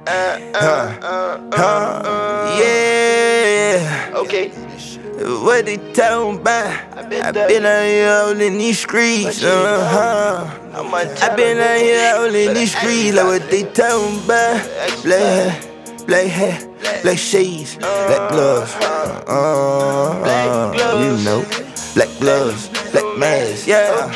Yeah. Okay. What they talking about? I been out here all in these streets. I been out here all in these streets. Like what they talking about? Black hat, black shades, black gloves. You know, black gloves, black mask. Yeah.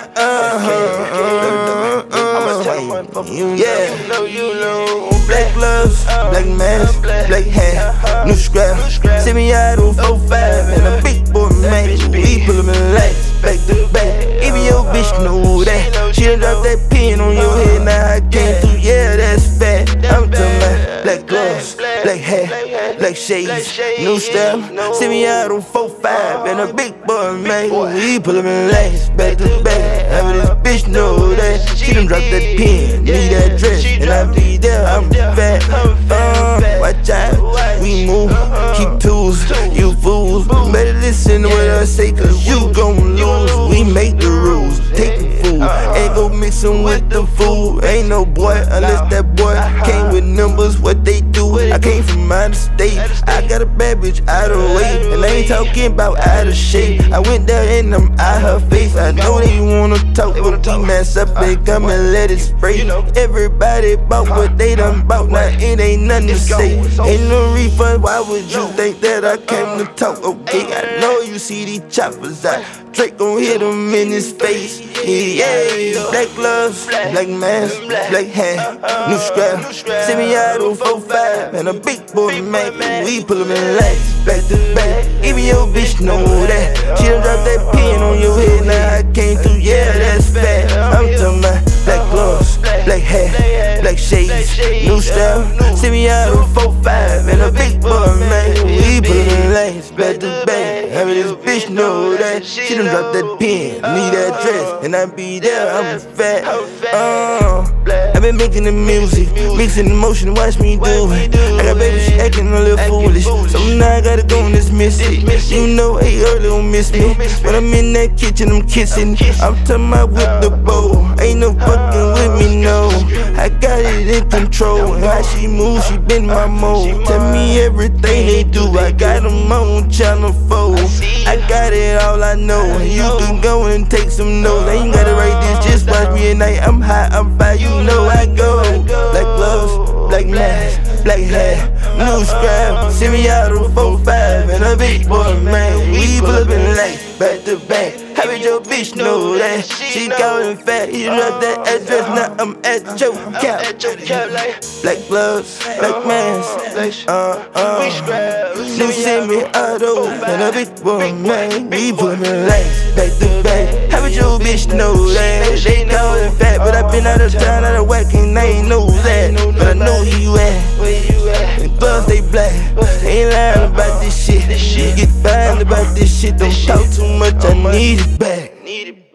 You know, black gloves, black mask, black hat, new scrap. Send me out on 4-5 and a big boy man. We pull 'em in legs, back to back. Even your bitch know that. She done dropped that pin on your head, now I came through. Yeah, that's fat. I'm talking about black gloves, black hat, black shades, new style. Send me out on 4-5 and a big boy man. We pull 'em in legs, back to back. Having this bitch know that. She done dropped that pin, need that dress, and I be there. I'm fat. Watch out, we move, keep tools, you fools. Better listen to what I say, cause you gon' lose. We make the rules, take the food, ain't gon' mix 'em with the food. Ain't no boy unless that boy came with numbers, what they do. I came from out of state, I got a bad bitch out of the way, and I ain't talking about out of shape. I went there and I'm out her face. I know they wanna talk, but we mess up and come and let it spray. Everybody bought what they done bought, now it ain't nothing to say. Ain't no refund, why would you think that I came to talk? Okay, I know you see these choppers out, Drake gon' hit him in his face. Yeah, black gloves, black mask, black hat, new scrap. Send me out on 4-5 and a big boy man. We pull 'em in legs, back to back. Even your bitch know that. She done dropped that pin on your head, now I came through. Yeah, that's fat. I'm talking about black gloves, black hat, black shades, new style. Send me out on 4-5 and a big boy man. We pull 'em in legs, back to back. Having this bitch know that. She done dropped that pin, need that dress, and I be there. I'm fat. I been making the music, mixing the motion, watch me do it. I got baby, she acting a little foolish, so now I gotta go and dismiss it. You know, hey, early don't miss me. When I'm in that kitchen, I'm kissing. I'm talking about with the bowl, ain't no fucking with me, no. I got it in control, and how she move, she been my mold. Tell me everything they do, I got them on channel 4. I got it all, I know. You can go and take some notes. I ain't gotta write this, just watch me at night. I'm high, I'm fire, you know I go. Black gloves, black mask, black hat, new scrap. Send me out on 4-5 and a big boy man. We pull up in legs, back to back. How did your bitch know that? She going fat, you love that address, now I'm at your cap. Black gloves, black mask, new semi-auto and a big boy man. We pull up in legs, back to back. How did your bitch know that? They going fat, but I been out of town, out of whack, and they ain't know that. But I know where you at. The gloves they black, ain't lying about this shit. You get fine about this shit, don't talk too much, I need it back.